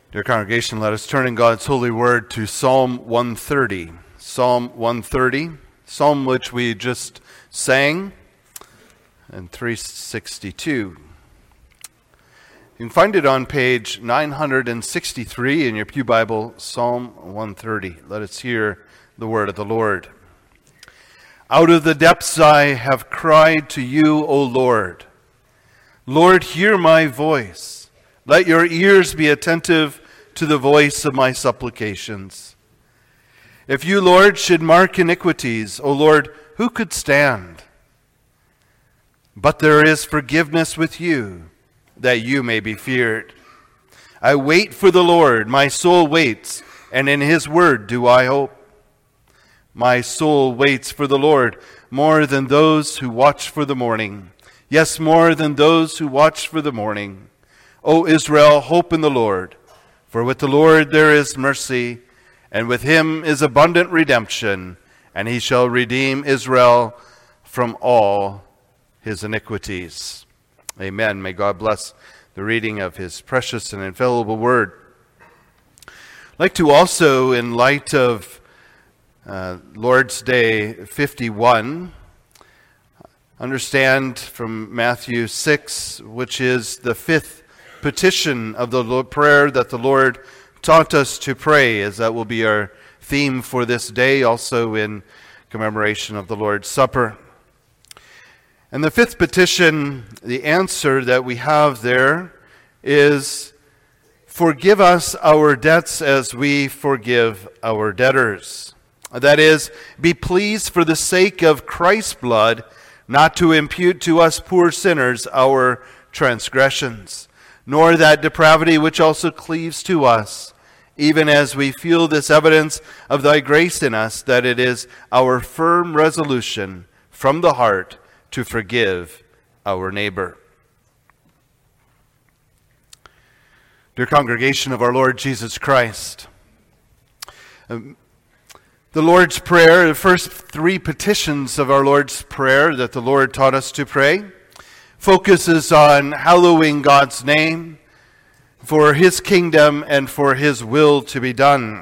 Dear congregation, let us turn in God's holy word to Psalm 130. Psalm 130, psalm which we just sang in 362. You can find it on page 963 in your Pew Bible, Psalm 130. Let us hear the word of the Lord. Out of the depths I have cried to you, O Lord. Lord, hear my voice. Let your ears be attentive to the voice of my supplications. If you, Lord, should mark iniquities, O Lord, who could stand? But there is forgiveness with you, that you may be feared. I wait for the Lord, my soul waits, and in his word do I hope. My soul waits for the Lord more than those who watch for the morning. Yes, more than those who watch for the morning. O Israel, hope in the Lord. For with the Lord there is mercy, and with him is abundant redemption, and he shall redeem Israel from all his iniquities. Amen. May God bless the reading of his precious and infallible word. I'd like to also, in light of Lord's Day 51, understand from Matthew 6, which is the fifth petition of the Lord, prayer that the Lord taught us to pray, as that will be our theme for this day, also in commemoration of the Lord's Supper. And the fifth petition, the answer that we have there is, forgive us our debts as we forgive our debtors. That is, be pleased for the sake of Christ's blood not to impute to us poor sinners our transgressions, nor that depravity which also cleaves to us, even as we feel this evidence of thy grace in us, that it is our firm resolution from the heart to forgive our neighbor. Dear congregation of our Lord Jesus Christ, the Lord's Prayer, the first three petitions of our Lord's Prayer that the Lord taught us to pray, focuses on hallowing God's name for his kingdom and for his will to be done.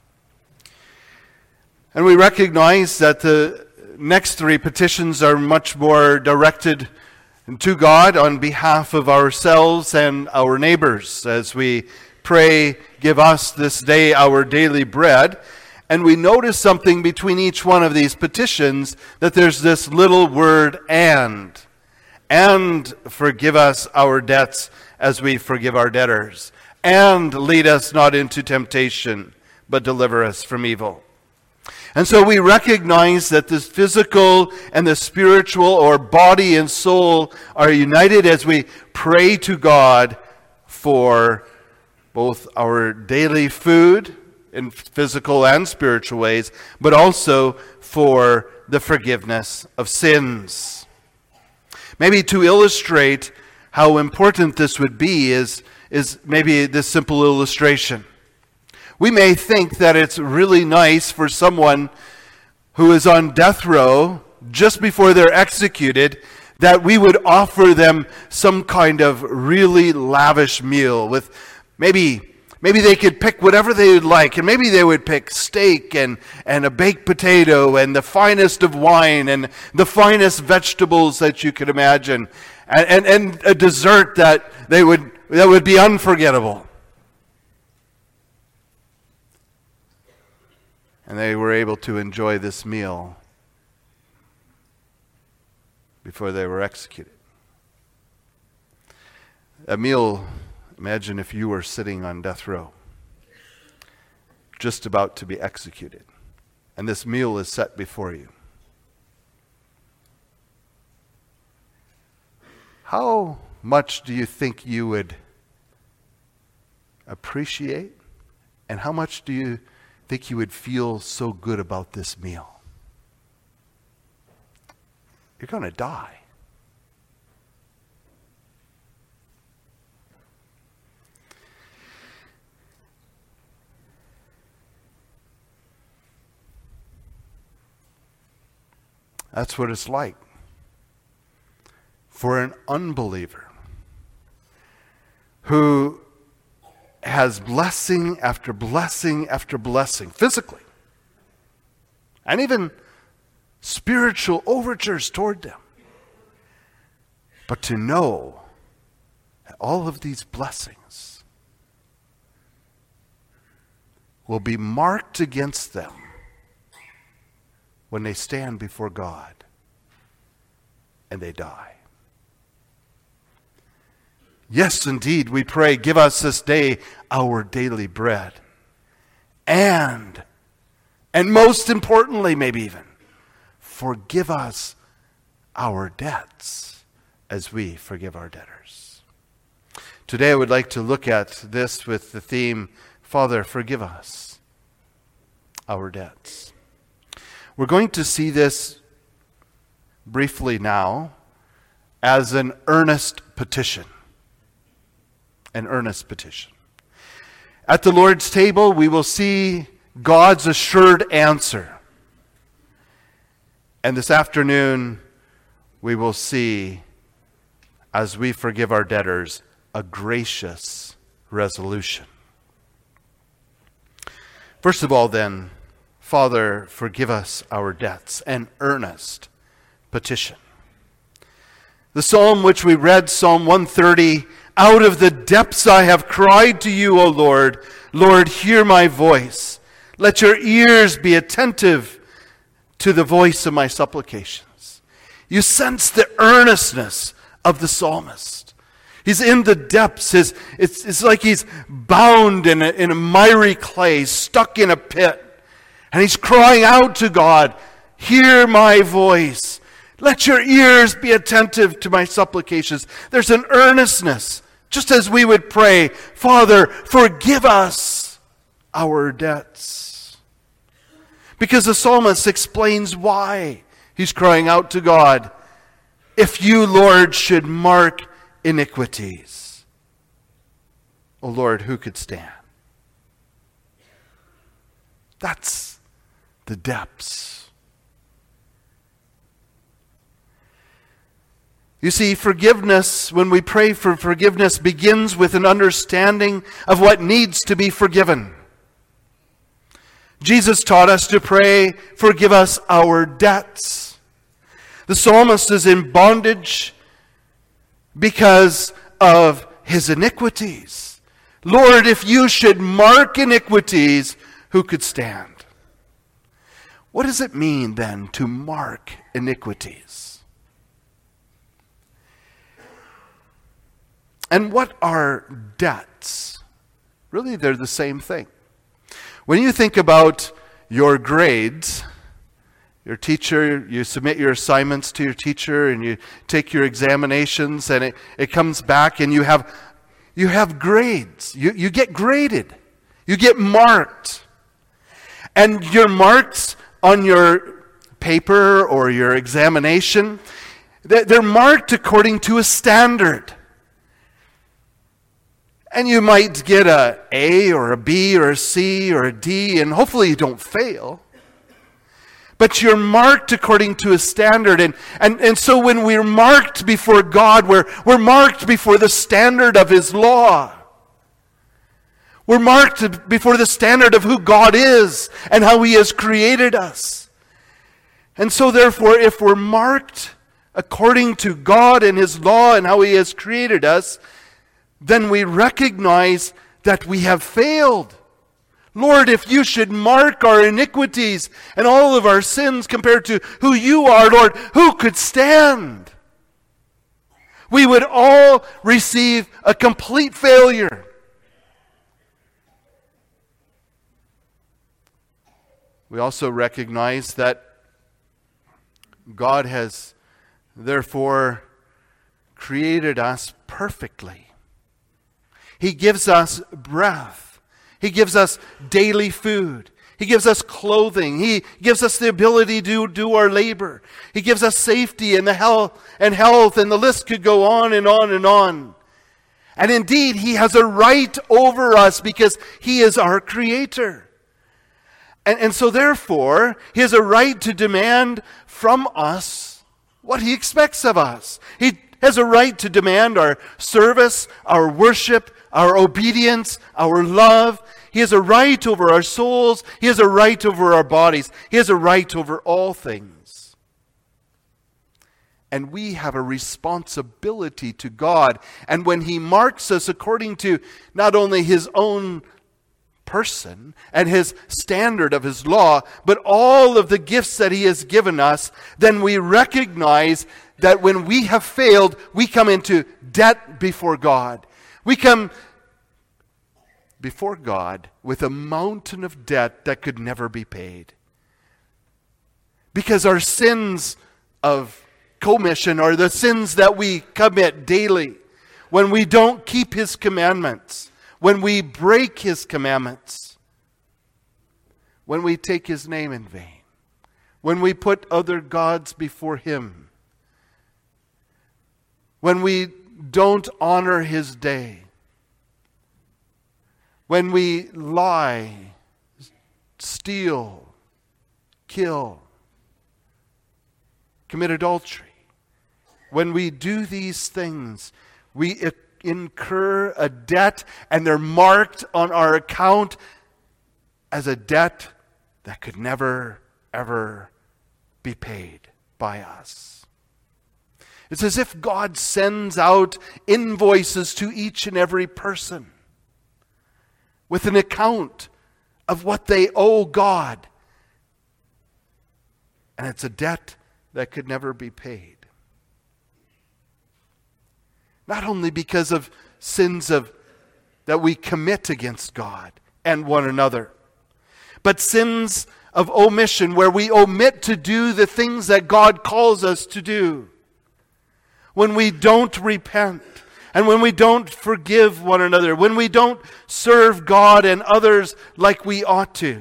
And we recognize that the next three petitions are much more directed to God on behalf of ourselves and our neighbors, as we pray, give us this day our daily bread. And we notice something between each one of these petitions, that there's this little word and forgive us our debts as we forgive our debtors, and lead us not into temptation, but deliver us from evil. And so we recognize that this physical and the spiritual, or body and soul, are united as we pray to God for both our daily food in physical and spiritual ways, but also for the forgiveness of sins. Maybe to illustrate how important this would be is maybe this simple illustration. We may think that it's really nice for someone who is on death row just before they're executed, that we would offer them some kind of really lavish meal with maybe they could pick whatever they would like, and maybe they would pick steak and a baked potato and the finest of wine and the finest vegetables that you could imagine, and a dessert that would be unforgettable. And they were able to enjoy this meal before they were executed. A meal. Imagine if you were sitting on death row, just about to be executed, and this meal is set before you. How much do you think you would appreciate, and how much do you think you would feel so good about this meal? You're going to die. That's what it's like for an unbeliever who has blessing after blessing after blessing, physically, and even spiritual overtures toward them. But to know that all of these blessings will be marked against them when they stand before God and they die. Yes, indeed, we pray, give us this day our daily bread. And most importantly, maybe even, forgive us our debts as we forgive our debtors. Today I would like to look at this with the theme, Father, forgive us our debts. We're going to see this briefly now as an earnest petition. An earnest petition. At the Lord's table, we will see God's assured answer. And this afternoon, we will see, as we forgive our debtors, a gracious resolution. First of all, then, Father, forgive us our debts, an earnest petition. The psalm which we read, Psalm 130, out of the depths I have cried to you, O Lord. Lord, hear my voice. Let your ears be attentive to the voice of my supplications. You sense the earnestness of the psalmist. He's in the depths. It's like he's bound in a miry clay, stuck in a pit. And he's crying out to God, hear my voice. Let your ears be attentive to my supplications. There's an earnestness, just as we would pray, Father, forgive us our debts. Because the psalmist explains why he's crying out to God. If you, Lord, should mark iniquities, O Lord, who could stand? That's the depths. You see, forgiveness, when we pray for forgiveness, begins with an understanding of what needs to be forgiven. Jesus taught us to pray, forgive us our debts. The psalmist is in bondage because of his iniquities. Lord, if you should mark iniquities, who could stand? What does it mean then to mark iniquities? And what are debts? Really, they're the same thing. When you think about your grades, your teacher, you submit your assignments to your teacher and you take your examinations and it comes back and you have grades. You get graded. You get marked. And your marks on your paper or your examination, they're marked according to a standard. And you might get an A or a B or a C or a D, and hopefully you don't fail. But you're marked according to a standard. And so when we're marked before God, we're marked before the standard of His law. We're marked before the standard of who God is and how He has created us. And so therefore, if we're marked according to God and His law and how He has created us, then we recognize that we have failed. Lord, if you should mark our iniquities and all of our sins compared to who you are, Lord, who could stand? We would all receive a complete failure. We also recognize that God has therefore created us perfectly. He gives us breath. He gives us daily food. He gives us clothing. He gives us the ability to do our labor. He gives us safety and the health, and the list could go on and on and on. And indeed, He has a right over us because He is our Creator. And so therefore, He has a right to demand from us what He expects of us. He has a right to demand our service, our worship, our obedience, our love. He has a right over our souls. He has a right over our bodies. He has a right over all things. And we have a responsibility to God. And when He marks us according to not only His own person and His standard of His law, but all of the gifts that He has given us, then we recognize that when we have failed, we come into debt before God. We come before God with a mountain of debt that could never be paid. Because our sins of commission are the sins that we commit daily. When we don't keep His commandments, when we break His commandments, when we take His name in vain, when we put other gods before Him, when we don't honor His day, when we lie, steal, kill, commit adultery, when we do these things, we incur a debt, and they're marked on our account as a debt that could never, ever be paid by us. It's as if God sends out invoices to each and every person with an account of what they owe God. And it's a debt that could never be paid. Not only because of sins that we commit against God and one another, but sins of omission where we omit to do the things that God calls us to do. When we don't repent, and when we don't forgive one another, when we don't serve God and others like we ought to,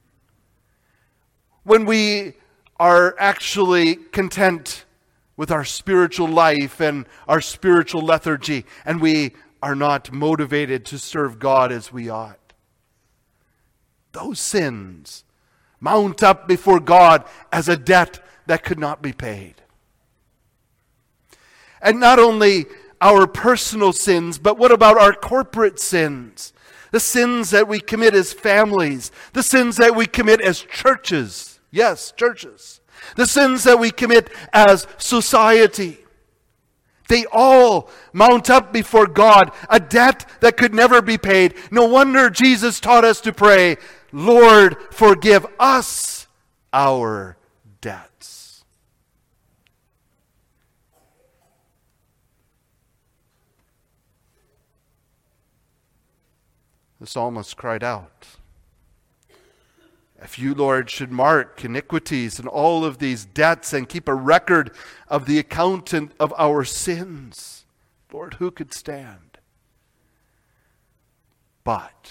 when we are actually content with our spiritual life and our spiritual lethargy, and we are not motivated to serve God as we ought. Those sins mount up before God as a debt that could not be paid. And not only our personal sins, but what about our corporate sins? The sins that we commit as families, the sins that we commit as churches. Yes, churches. The sins that we commit as society. They all mount up before God, a debt that could never be paid. No wonder Jesus taught us to pray, Lord, forgive us our debts. The psalmist cried out, if you, Lord, should mark iniquities and all of these debts and keep a record of the accountant of our sins, Lord, who could stand? But,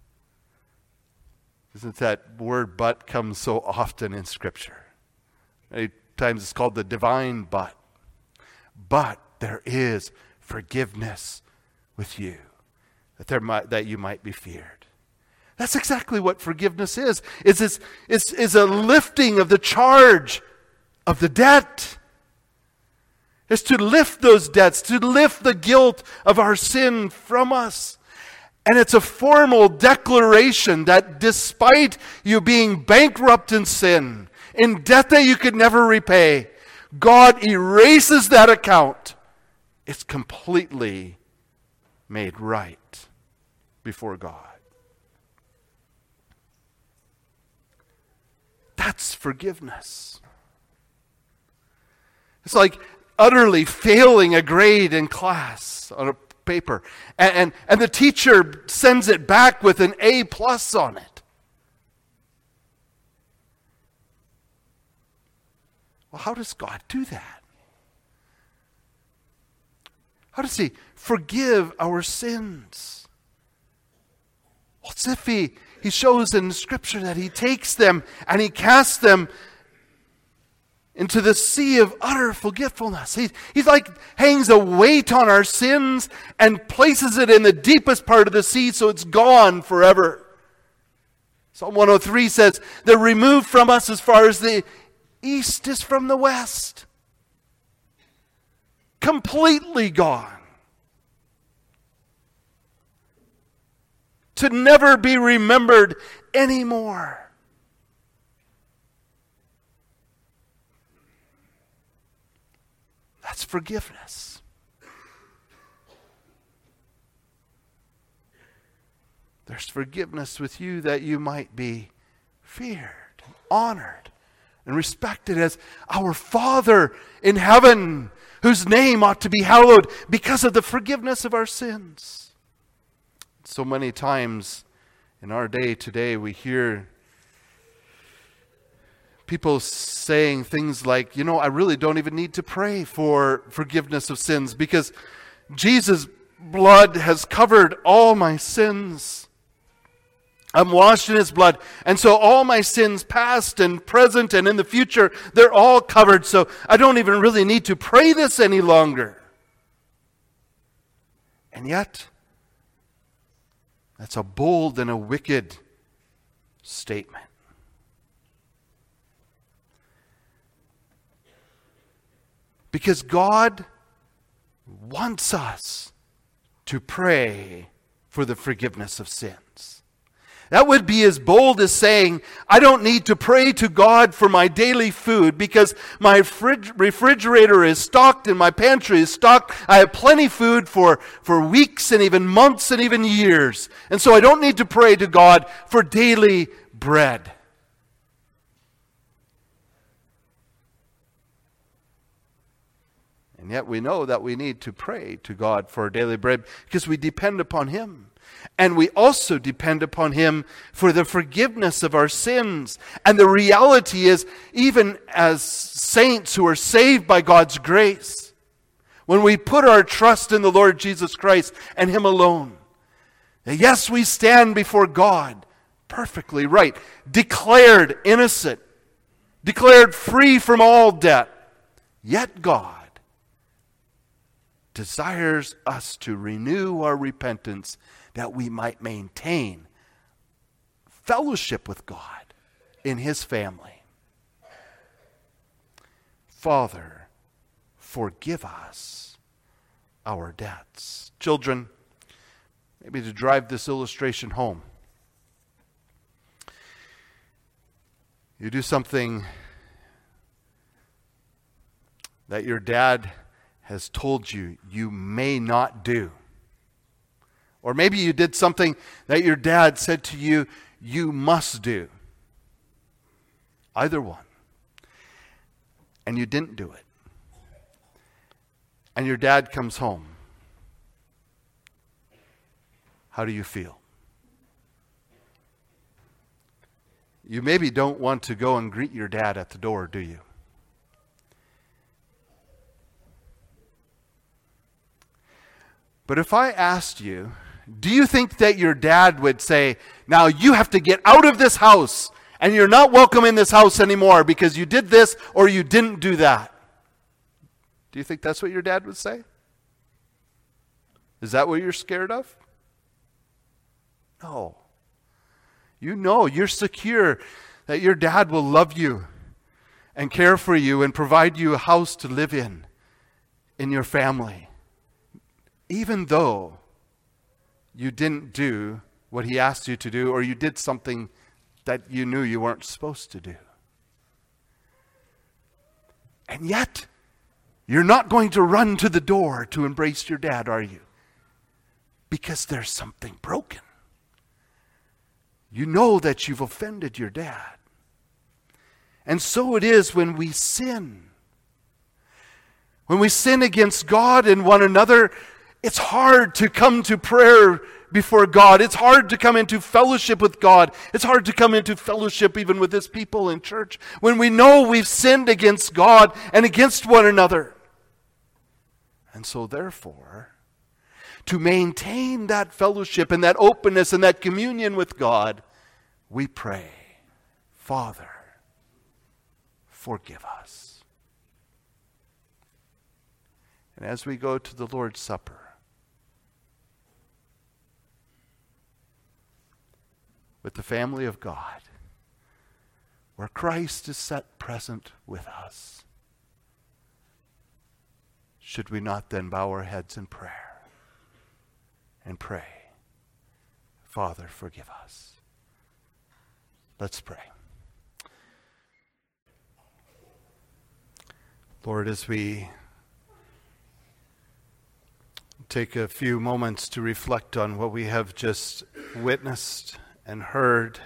isn't that word but comes so often in Scripture? Many times it's called the divine but. But there is forgiveness with you, that you might be feared. That's exactly what forgiveness is. It's a lifting of the charge of the debt. It's to lift those debts, to lift the guilt of our sin from us. And it's a formal declaration that despite you being bankrupt in sin, in debt that you could never repay, God erases that account. It's completely made right before God. That's forgiveness. It's like utterly failing a grade in class on a paper. And the teacher sends it back with an A+ on it. Well, how does God do that? How does He forgive our sins? Well, it's if He shows in Scripture that He takes them and He casts them into the sea of utter forgetfulness. He's like hangs a weight on our sins and places it in the deepest part of the sea so it's gone forever. Psalm 103 says, they're removed from us as far as the east is from the west. Completely gone. to never be remembered anymore. That's forgiveness. There's forgiveness with you that you might be feared, honored, and respected as our Father in heaven, whose name ought to be hallowed because of the forgiveness of our sins. So many times in our day today, we hear people saying things like, I really don't even need to pray for forgiveness of sins because Jesus' blood has covered all my sins. I'm washed in His blood. And so all my sins, past and present and in the future, they're all covered. So I don't even really need to pray this any longer. And yet, that's a bold and a wicked statement. Because God wants us to pray for the forgiveness of sins. That would be as bold as saying, I don't need to pray to God for my daily food because my refrigerator is stocked and my pantry is stocked. I have plenty of food for weeks and even months and even years. And so I don't need to pray to God for daily bread. And yet we know that we need to pray to God for our daily bread because we depend upon Him. And we also depend upon Him for the forgiveness of our sins. And the reality is, even as saints who are saved by God's grace, when we put our trust in the Lord Jesus Christ and Him alone, yes, we stand before God perfectly right, declared innocent, declared free from all debt. Yet God desires us to renew our repentance that we might maintain fellowship with God in His family. Father, forgive us our debts. Children, maybe to drive this illustration home, you do something that your dad has told you you may not do. Or maybe you did something that your dad said to you, you must do. Either one. And you didn't do it. And your dad comes home. How do you feel? You maybe don't want to go and greet your dad at the door, do you? But if I asked you, do you think that your dad would say, now you have to get out of this house and you're not welcome in this house anymore because you did this or you didn't do that? Do you think that's what your dad would say? Is that what you're scared of? No. You know, you're secure that your dad will love you and care for you and provide you a house to live in your family. Even though you didn't do what he asked you to do, or you did something that you knew you weren't supposed to do. And yet, you're not going to run to the door to embrace your dad, are you? Because there's something broken. You know that you've offended your dad. And so it is when we sin. When we sin against God and one another, it's hard to come to prayer before God. It's hard to come into fellowship with God. It's hard to come into fellowship even with His people in church when we know we've sinned against God and against one another. And so therefore, to maintain that fellowship and that openness and that communion with God, we pray, Father, forgive us. And as we go to the Lord's Supper, with the family of God, where Christ is set present with us, should we not then bow our heads in prayer and pray, Father, forgive us. Let's pray. Lord, as we take a few moments to reflect on what we have just witnessed and heard,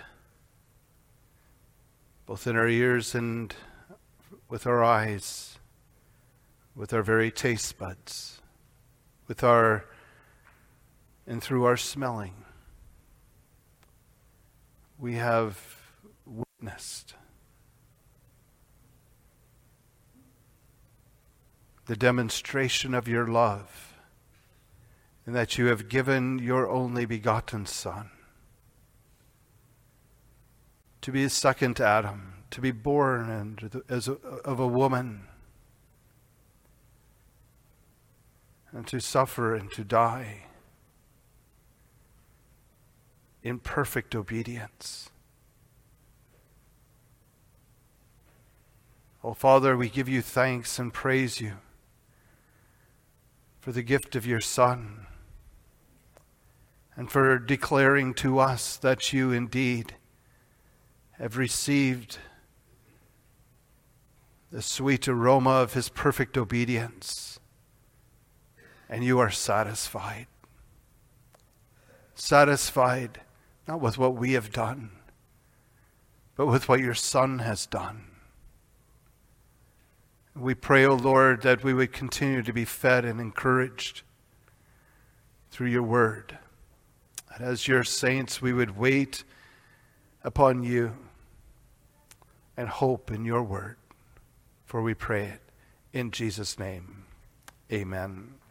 both in our ears and with our eyes, with our very taste buds, and through our smelling, we have witnessed the demonstration of your love, and that you have given your only begotten Son to be a second Adam, to be born of a woman, and to suffer and to die in perfect obedience. Oh, Father, we give you thanks and praise you for the gift of your Son, and for declaring to us that you indeed have received the sweet aroma of his perfect obedience, and you are satisfied. Satisfied not with what we have done, but with what your Son has done. We pray, O Lord, that we would continue to be fed and encouraged through your word. And as your saints, we would wait upon you and hope in your word. For we pray it in Jesus' name. Amen.